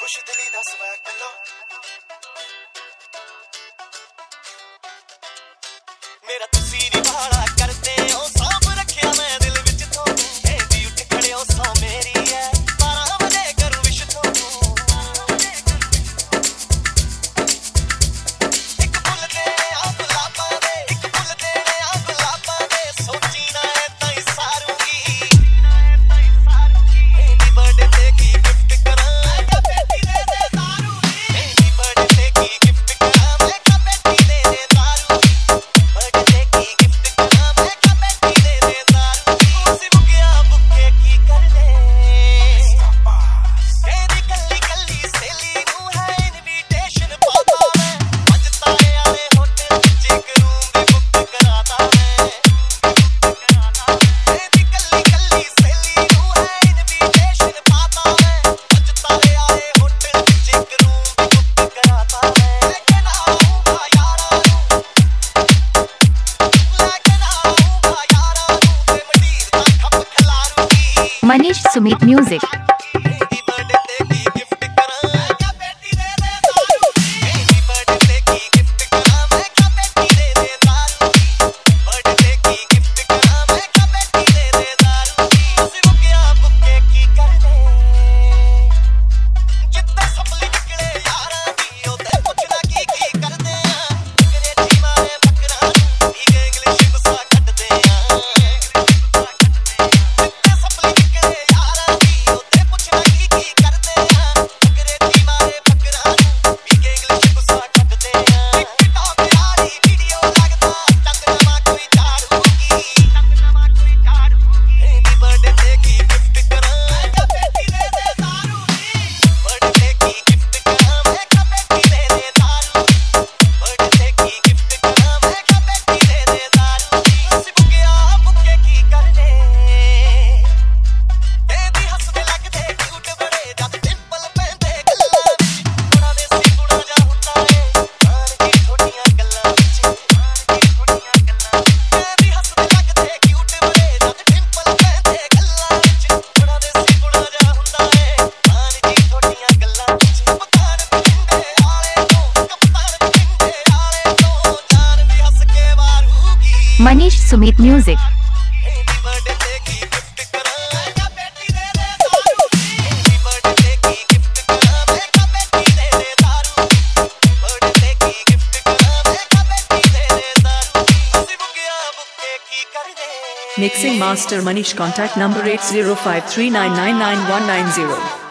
खुश दिली दा स्वैग मिलो मेरा तुसी निभाना करते हो सांभ रखिया मैं दिल विच तो ए दी उठ खड़े हो सौ मेरी है 12 बजे करूं विश तो एक फुल दे आ गुलाबां दे एक फुल देने आ गुलाबां दे सोची ना है ताई सारूंगी एनी बर्थडे ते की गिफ्ट करा मैं बेटी दे दे दारू एनी बर्थडे ते की गिफ्ट करा मैं बेटी दे दे दारू बर्थडे की गिफ्ट करा मैं बेटी दे दे दारू उसी बुकिया बुके की कर ले तेरी कल्ली कल्ली सहेली नू है इनविटेशन पाता मैं बजता यारे होटल विच एक रूम भी बुक कराता मैं तेरी कल्ली कल्ली सहेली नू है इनविटेशन पाता मैं बजता यारे होटल विच एक रूम भी बुक कराता मैं लेकिन आऊंगा यारा नू लेकिन आऊंगा यारा नू ते मंडीर दा खप खिलारूंगी Manish Sumit Music. Any birthday ते की गिफ्ट करा मैं बेटी दे दे दारू एनी बर्थडे की गिफ्ट करा मैं बेटी दे दे दारू बर्थडे की गिफ्ट करा मैं बेटी दे दे दारू उसी बुकिया बुके की कर ले जिद्दे सपली निकले यारां दी ओते पुछना की करदे आ अंग्रेजी मारे बकरा ठीक इंग्लिश गुस्सा ਕੱਢਦੇ ਆ जिद्दे सपली निकले यारां दी ओते पुछना की करदे आ अंग्रेजी मारे बकरा ठीक इंग्लिश गुस्सा ਕੱਢਦੇ ਆ टिकटॉक यारी वीडियो लगदा चंदनमा कोई झाड़ूगी एनी बर्थडे ते की गिफ्ट करा मैं बेटी दे दे दारू बर्थडे की गिफ्ट करा मैं बेटी दे दे दारू बर्थडे की गिफ्ट करा मैं बेटी दे दे दारू उसी बुकिया बुके की कर ले तेरी हੱਸਦੇ ਲੱਗਦੇ क्यूट बड़े जद डिंपल पैंदे ਗੱਲਾਂ ਵਿੱਚ ਬੜਾ ਦੇਸੀ ਗੁਣਾ ਜਾ ਹੁੰਦਾ ਏ ਜਾਨ ਕੀ ਛੋਟੀਆਂ ਗੱਲਾਂ ਵਿੱਚ तेरी हੱਸਦੇ ਲੱਗਦੇ क्यूट बड़े जद डिंपल पैਂਦੇ ਗੱਲਾਂ ਵਿੱਚ ਬੜਾ ਦੇਸੀ ਗੁਣਾ ਜਾ ਹੁੰਦਾ ਏ ਜਾਨ ਕੀ ਛੋਟੀਆਂ ਗੱਲਾਂ ਵਿੱਚ ਕਪਤਾਨ ਬਠਿੰਡੇ ਵਾਲੇ ਤੋਂ ਕਪਤਾਨ ਬਠਿੰਡੇ ਵਾਲੇ ਤੋਂ ਜਾਨ ਵੀ ਹੱਸ ਕੇ ਵਾਰੂਗੀ Manish Sumit Music. Any birthday ते की गिफ्ट करा मैं बेटी दे दे दारू एनी बर्थडे की गिफ्ट करा मैं बेटी दे दे दारू बर्थडे की गिफ्ट करा मैं बेटी दे दे दारू उसी बुकिया बुके की कर ले Mixing Master Manish. Contact number 8053999190.